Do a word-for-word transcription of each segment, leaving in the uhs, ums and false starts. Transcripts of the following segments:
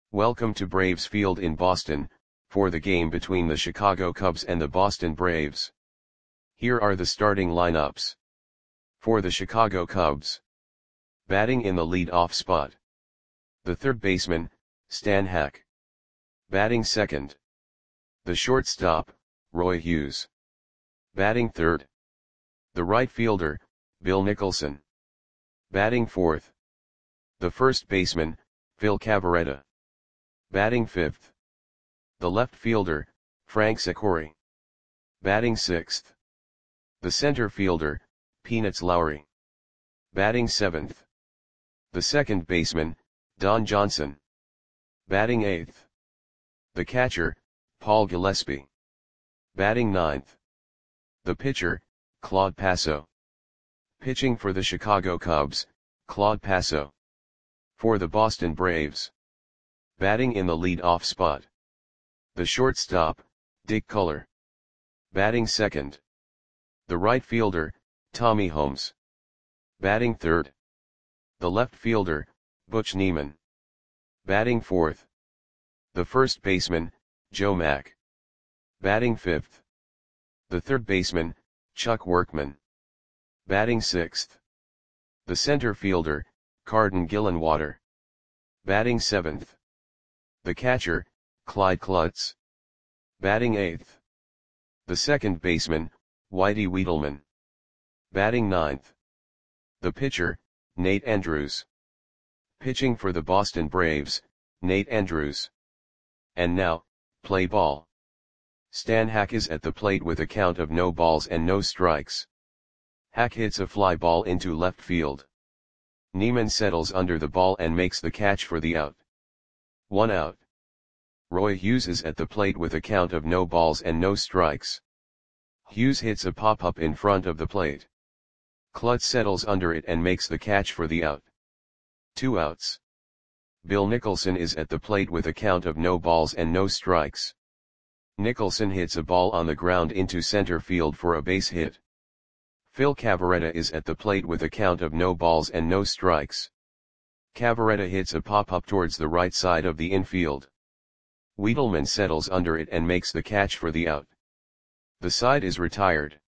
Welcome to Braves Field in Boston, for the game between the Chicago Cubs and the Boston Braves. Here are the starting lineups. For the Chicago Cubs. Batting in the lead-off spot. The third baseman, Stan Hack. Batting second. The shortstop, Roy Hughes. Batting third. The right fielder, Bill Nicholson. Batting fourth. The first baseman, Phil Cavarretta. Batting fifth. The left fielder, Frank Secory. Batting sixth. The center fielder, Peanuts Lowry. Batting seventh. The second baseman, Don Johnson. Batting eighth. The catcher, Paul Gillespie. Batting ninth. The pitcher, Claude Passo. Pitching for the Chicago Cubs, Claude Passo. For the Boston Braves. Batting in the lead-off spot. The shortstop, Dick Culler. Batting second. The right fielder, Tommy Holmes. Batting third. The left fielder, Butch Neiman. Batting fourth. The first baseman, Joe Mack. Batting fifth. The third baseman, Chuck Workman. Batting sixth. The center fielder, Carden Gillenwater. Batting seventh. The catcher, Clyde Klutz. Batting eighth. The second baseman, Whitey Wiedelman. Batting ninth. The pitcher, Nate Andrews. Pitching for the Boston Braves, Nate Andrews. And now, play ball. Stan Hack is at the plate with a count of no balls and no strikes. Hack hits a fly ball into left field. Neiman settles under the ball and makes the catch for the out. One out. Roy Hughes is at the plate with a count of no balls and no strikes. Hughes hits a pop-up in front of the plate. Klutz settles under it and makes the catch for the out. Two outs. Bill Nicholson is at the plate with a count of no balls and no strikes. Nicholson hits a ball on the ground into center field for a base hit. Phil Cavarretta is at the plate with a count of no balls and no strikes. Cavarretta hits a pop-up towards the right side of the infield. Wiedelman settles under it and makes the catch for the out. The side is retired.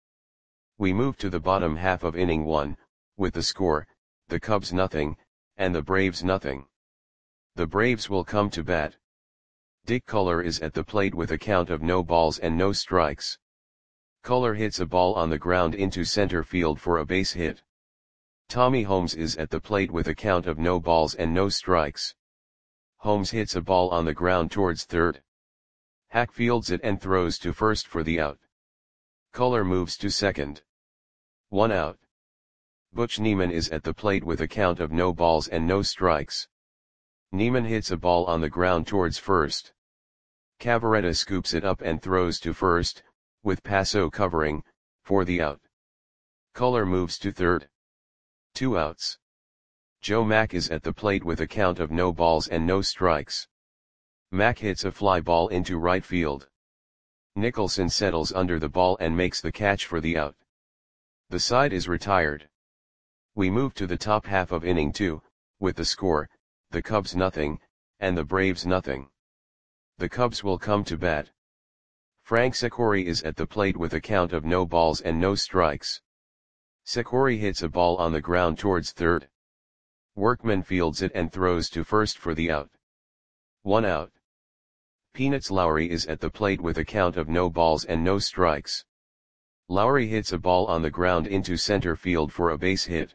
We move to the bottom half of inning one, with the score, the Cubs nothing, and the Braves nothing. The Braves will come to bat. Dick Culler is at the plate with a count of no balls and no strikes. Culler hits a ball on the ground into center field for a base hit. Tommy Holmes is at the plate with a count of no balls and no strikes. Holmes hits a ball on the ground towards third. Hack fields it and throws to first for the out. Culler moves to second. One out. Butch Neiman is at the plate with a count of no balls and no strikes. Neiman hits a ball on the ground towards first. Cavarretta scoops it up and throws to first, with Passo covering, for the out. Culler moves to third. Two outs. Joe Mack is at the plate with a count of no balls and no strikes. Mack hits a fly ball into right field. Nicholson settles under the ball and makes the catch for the out. The side is retired. We move to the top half of inning two, with the score, the Cubs nothing, and the Braves nothing. The Cubs will come to bat. Frank Secory is at the plate with a count of no balls and no strikes. Secory hits a ball on the ground towards third. Workman fields it and throws to first for the out. One out. Peanuts Lowry is at the plate with a count of no balls and no strikes. Lowry hits a ball on the ground into center field for a base hit.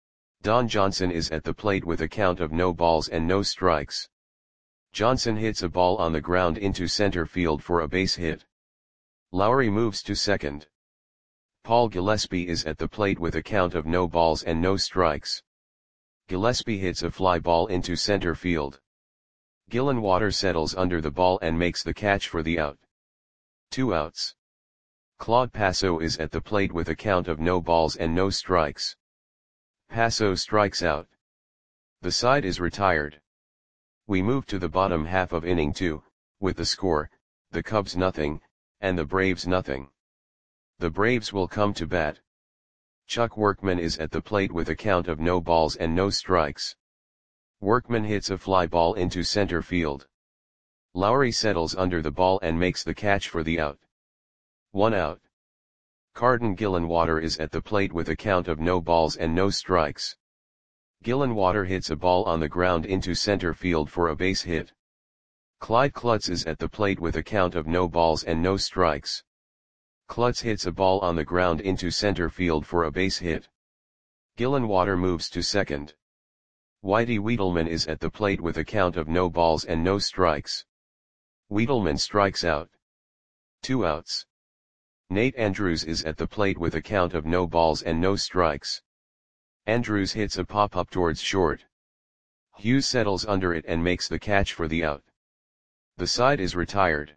Don Johnson is at the plate with a count of no balls and no strikes. Johnson hits a ball on the ground into center field for a base hit. Lowry moves to second. Paul Gillespie is at the plate with a count of no balls and no strikes. Gillespie hits a fly ball into center field. Gillenwater settles under the ball and makes the catch for the out. Two outs. Claude Passo is at the plate with a count of no balls and no strikes. Passo strikes out. The side is retired. We move to the bottom half of inning two, with the score, the Cubs nothing, and the Braves nothing. The Braves will come to bat. Chuck Workman is at the plate with a count of no balls and no strikes. Workman hits a fly ball into center field. Lowry settles under the ball and makes the catch for the out. One out. Carden Gillenwater is at the plate with a count of no balls and no strikes. Gillenwater hits a ball on the ground into center field for a base hit. Clyde Klutz is at the plate with a count of no balls and no strikes. Klutz hits a ball on the ground into center field for a base hit. Gillenwater moves to second. Whitey Wiedelman is at the plate with a count of no balls and no strikes. Wiedelman strikes out. Two outs. Nate Andrews is at the plate with a count of no balls and no strikes. Andrews hits a pop-up towards short. Hughes settles under it and makes the catch for the out. The side is retired.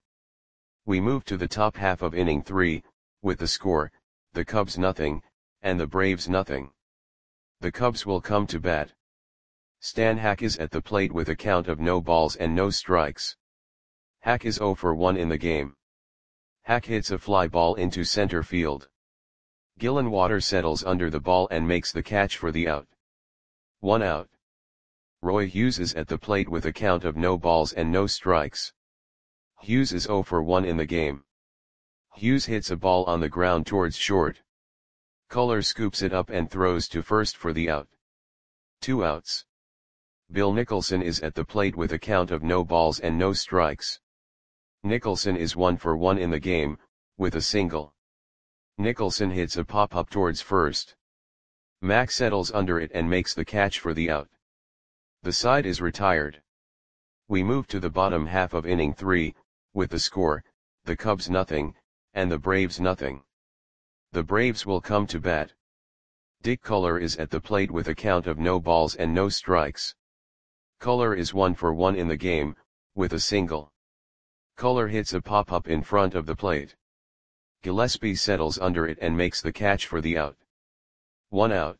We move to the top half of inning three, with the score, the Cubs nothing, and the Braves nothing. The Cubs will come to bat. Stan Hack is at the plate with a count of no balls and no strikes. Hack is oh for one in the game. Hack hits a fly ball into center field. Gillenwater settles under the ball and makes the catch for the out. One out. Roy Hughes is at the plate with a count of no balls and no strikes. Hughes is oh for one in the game. Hughes hits a ball on the ground towards short. Culler scoops it up and throws to first for the out. Two outs. Bill Nicholson is at the plate with a count of no balls and no strikes. Nicholson is one for one in the game, with a single. Nicholson hits a pop-up towards first. Mack settles under it and makes the catch for the out. The side is retired. We move to the bottom half of inning three, with the score, the Cubs nothing, and the Braves nothing. The Braves will come to bat. Dick Culler is at the plate with a count of no balls and no strikes. Culler is one for one in the game, with a single. Culler hits a pop-up in front of the plate. Gillespie settles under it and makes the catch for the out. One out.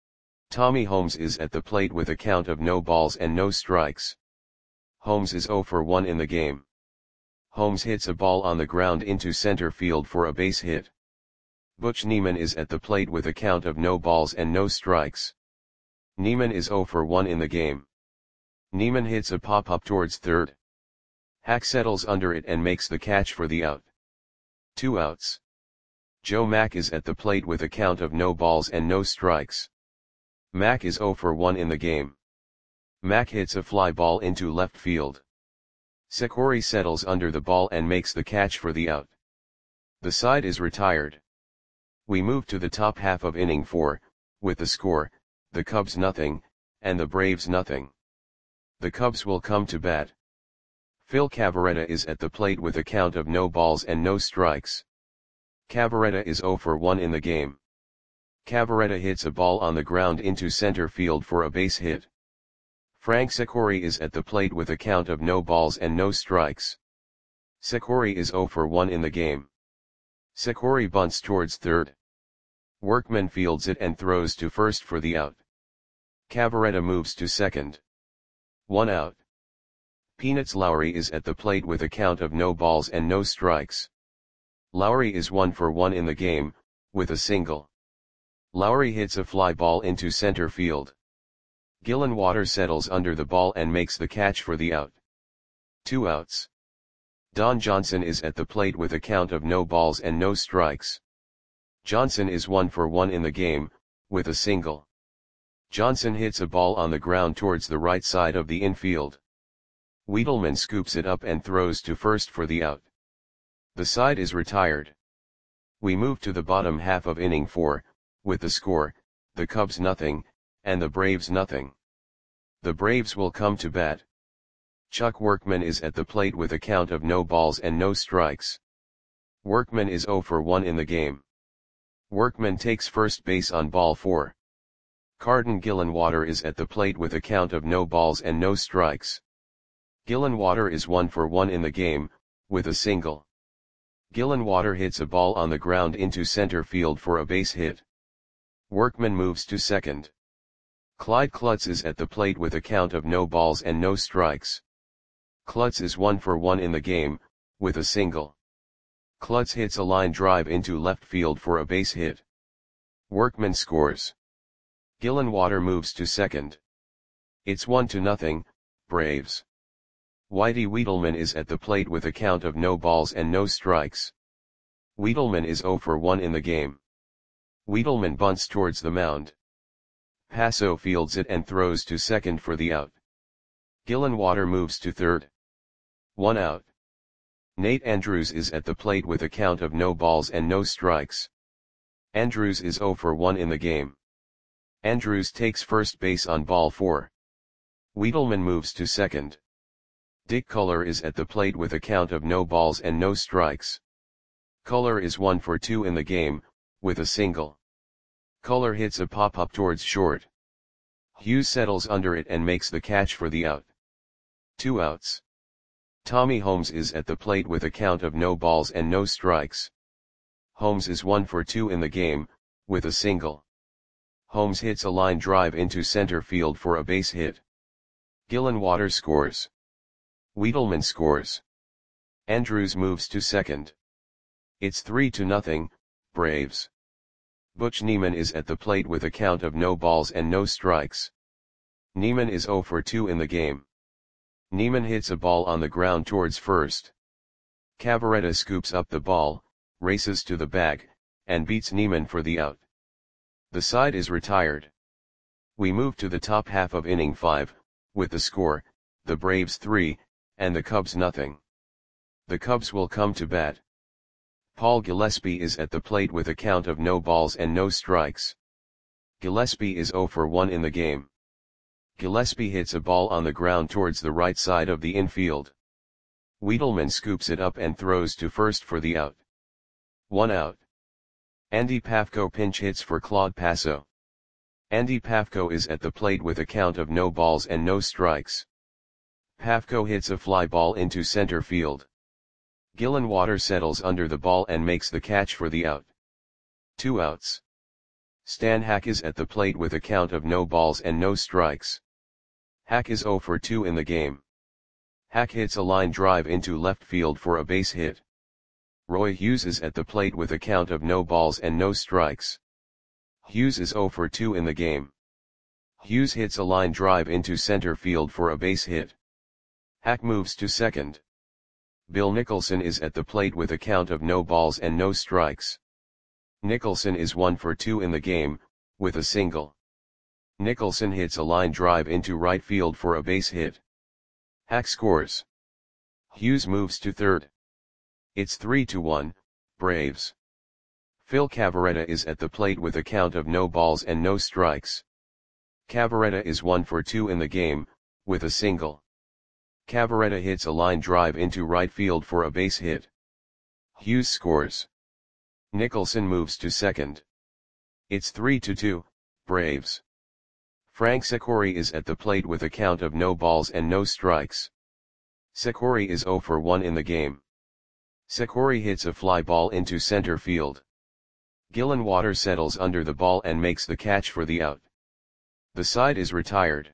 Tommy Holmes is at the plate with a count of no balls and no strikes. Holmes is oh for one in the game. Holmes hits a ball on the ground into center field for a base hit. Butch Neiman is at the plate with a count of no balls and no strikes. Neiman is oh for one in the game. Neiman hits a pop-up towards third. Hack settles under it and makes the catch for the out. Two outs. Joe Mack is at the plate with a count of no balls and no strikes. Mack is oh for one in the game. Mack hits a fly ball into left field. Sikori settles under the ball and makes the catch for the out. The side is retired. We move to the top half of inning four, with the score, the Cubs nothing, and the Braves nothing. The Cubs will come to bat. Phil Cavarretta is at the plate with a count of no balls and no strikes. Cavarretta is oh for one in the game. Cavarretta hits a ball on the ground into center field for a base hit. Frank Sikori is at the plate with a count of no balls and no strikes. Sikori is oh for one in the game. Sikori bunts towards third. Workman fields it and throws to first for the out. Cavarretta moves to second. One out. Peanuts Lowry is at the plate with a count of no balls and no strikes. Lowry is one for one in the game, with a single. Lowry hits a fly ball into center field. Gillenwater settles under the ball and makes the catch for the out. Two outs. Don Johnson is at the plate with a count of no balls and no strikes. Johnson is one for one in the game, with a single. Johnson hits a ball on the ground towards the right side of the infield. Wiedelman scoops it up and throws to first for the out. The side is retired. We move to the bottom half of inning four, with the score, the Cubs nothing, and the Braves nothing. The Braves will come to bat. Chuck Workman is at the plate with a count of no balls and no strikes. Workman is oh for one in the game. Workman takes first base on ball four. Carden Gillenwater is at the plate with a count of no balls and no strikes. Gillenwater is one for one in the game, with a single. Gillenwater hits a ball on the ground into center field for a base hit. Workman moves to second. Clyde Klutz is at the plate with a count of no balls and no strikes. Klutz is one for one in the game, with a single. Klutz hits a line drive into left field for a base hit. Workman scores. Gillenwater moves to second. It's one to nothing, Braves. Whitey Wiedelman is at the plate with a count of no balls and no strikes. Wiedelman is oh for one in the game. Wiedelman bunts towards the mound. Passo fields it and throws to second for the out. Gillenwater moves to third. One out. Nate Andrews is at the plate with a count of no balls and no strikes. Andrews is oh for one in the game. Andrews takes first base on ball four. Wiedelman moves to second. Dick Culler is at the plate with a count of no balls and no strikes. Culler is one for two in the game, with a single. Culler hits a pop-up towards short. Hughes settles under it and makes the catch for the out. Two outs. Tommy Holmes is at the plate with a count of no balls and no strikes. Holmes is one for two in the game, with a single. Holmes hits a line drive into center field for a base hit. Gillenwater scores. Wiedelman scores. Andrews moves to second. It's three to nothing, Braves. Butch Neiman is at the plate with a count of no balls and no strikes. Neiman is oh for two in the game. Neiman hits a ball on the ground towards first. Cavaretta scoops up the ball, races to the bag, and beats Neiman for the out. The side is retired. We move to the top half of inning five, with the score, the Braves three, and the Cubs nothing. The Cubs will come to bat. Paul Gillespie is at the plate with a count of no balls and no strikes. Gillespie is oh for one in the game. Gillespie hits a ball on the ground towards the right side of the infield. Wiedelman scoops it up and throws to first for the out. One out. Andy Pafko pinch hits for Claude Passo. Andy Pafko is at the plate with a count of no balls and no strikes. Pafko hits a fly ball into center field. Gillenwater settles under the ball and makes the catch for the out. Two outs. Stan Hack is at the plate with a count of no balls and no strikes. Hack is oh for two in the game. Hack hits a line drive into left field for a base hit. Roy Hughes is at the plate with a count of no balls and no strikes. Hughes is oh for two in the game. Hughes hits a line drive into center field for a base hit. Hack moves to second. Bill Nicholson is at the plate with a count of no balls and no strikes. Nicholson is one for two in the game, with a single. Nicholson hits a line drive into right field for a base hit. Hack scores. Hughes moves to third. It's three to one, Braves. Phil Cavaretta is at the plate with a count of no balls and no strikes. Cavaretta is one for two in the game, with a single. Cavaretta hits a line drive into right field for a base hit. Hughes scores. Nicholson moves to second. It's three to two, Braves. Frank Secori is at the plate with a count of no balls and no strikes. Secori is oh for one in the game. Secori hits a fly ball into center field. Gillenwater settles under the ball and makes the catch for the out. The side is retired.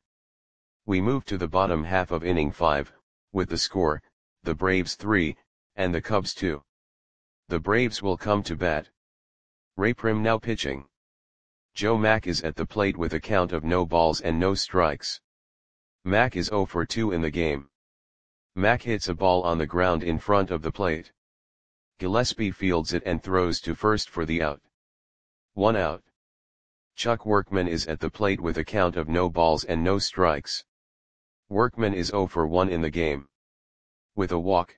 We move to the bottom half of inning five, with the score, the Braves three, and the Cubs two. The Braves will come to bat. Ray Prim now pitching. Joe Mack is at the plate with a count of no balls and no strikes. Mack is oh for two in the game. Mack hits a ball on the ground in front of the plate. Gillespie fields it and throws to first for the out. One out. Chuck Workman is at the plate with a count of no balls and no strikes. Workman is oh for one in the game. With a walk.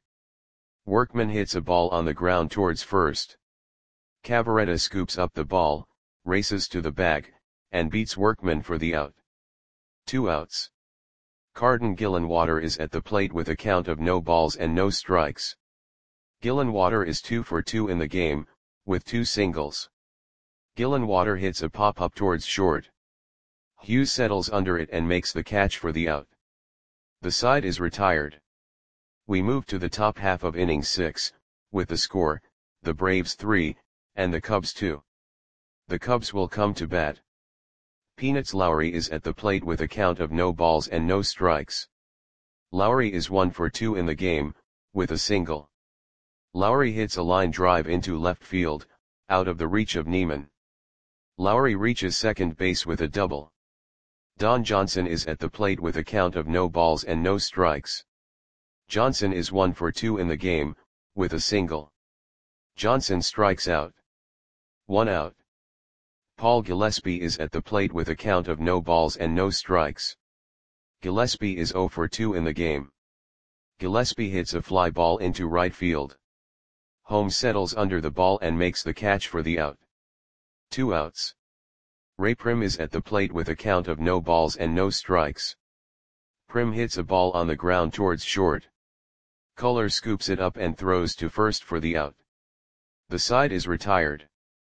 Workman hits a ball on the ground towards first. Cavaretta scoops up the ball, races to the bag, and beats Workman for the out. Two outs. Carden Gillenwater is at the plate with a count of no balls and no strikes. Gillenwater is two for two in the game, with two singles. Gillenwater hits a pop-up towards short. Hughes settles under it and makes the catch for the out. The side is retired. We move to the top half of inning six, with the score, the Braves three, and the Cubs two. The Cubs will come to bat. Peanuts Lowry is at the plate with a count of no balls and no strikes. Lowry is one for two in the game, with a single. Lowry hits a line drive into left field, out of the reach of Neiman. Lowry reaches second base with a double. Don Johnson is at the plate with a count of no balls and no strikes. Johnson is one for two in the game, with a single. Johnson strikes out. One out. Paul Gillespie is at the plate with a count of no balls and no strikes. Gillespie is zero for two in the game. Gillespie hits a fly ball into right field. Holmes settles under the ball and makes the catch for the out. Two outs. Ray Prim is at the plate with a count of no balls and no strikes. Prim hits a ball on the ground towards short. Culler scoops it up and throws to first for the out. The side is retired.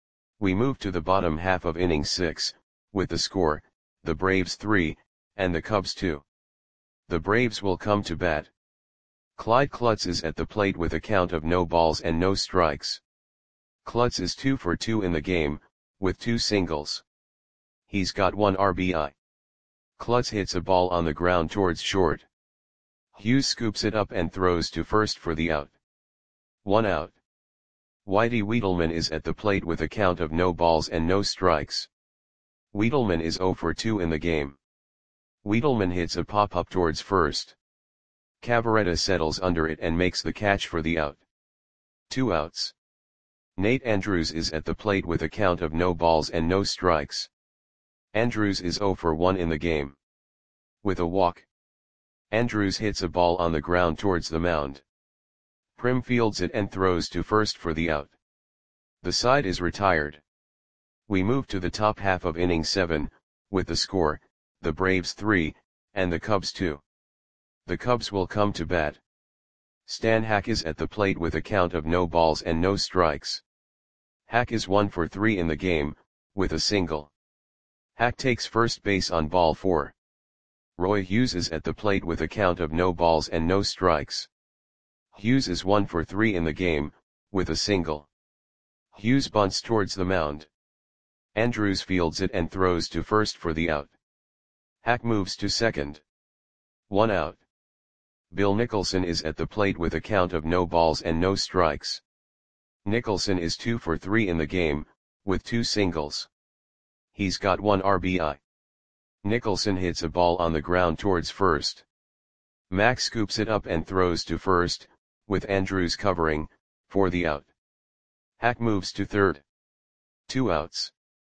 We move to the bottom half of inning six, with the score, the Braves three, and the Cubs two. The Braves will come to bat. Clyde Klutz is at the plate with a count of no balls and no strikes. Klutz is two for two in the game, with two singles. He's got one R B I. Klutz hits a ball on the ground towards short. Hughes scoops it up and throws to first for the out. One out. Whitey Wiedelman is at the plate with a count of no balls and no strikes. Wiedelman is zero for two in the game. Wiedelman hits a pop-up towards first. Cavaretta settles under it and makes the catch for the out. Two outs. Nate Andrews is at the plate with a count of no balls and no strikes. Andrews is zero for one in the game. With a walk. Andrews hits a ball on the ground towards the mound. Prim fields it and throws to first for the out. The side is retired. We move to the top half of inning seven, with the score, the Braves three, and the Cubs two. The Cubs will come to bat. Stan Hack is at the plate with a count of no balls and no strikes. Hack is one for three in the game, with a single. Hack takes first base on ball four. Roy Hughes is at the plate with a count of no balls and no strikes. Hughes is one for three in the game, with a single. Hughes bunts towards the mound. Andrews fields it and throws to first for the out. Hack moves to second. One out. Bill Nicholson is at the plate with a count of no balls and no strikes. Nicholson is two for three in the game, with two singles. He's got one R B I. Nicholson hits a ball on the ground towards first. Max scoops it up and throws to first, with Andrews covering, for the out. Hack moves to third. Two outs.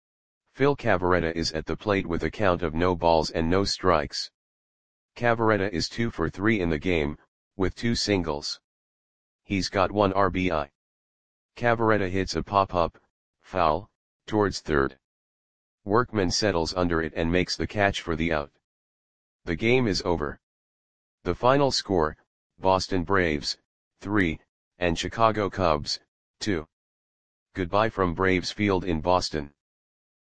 Phil Cavaretta is at the plate with a count of no balls and no strikes. Cavaretta is two for three in the game, with two singles. He's got one R B I. Cavaretta hits a pop-up, foul, towards third. Workman settles under it and makes the catch for the out. The game is over. The final score, Boston Braves, three, and Chicago Cubs, two. Goodbye from Braves Field in Boston.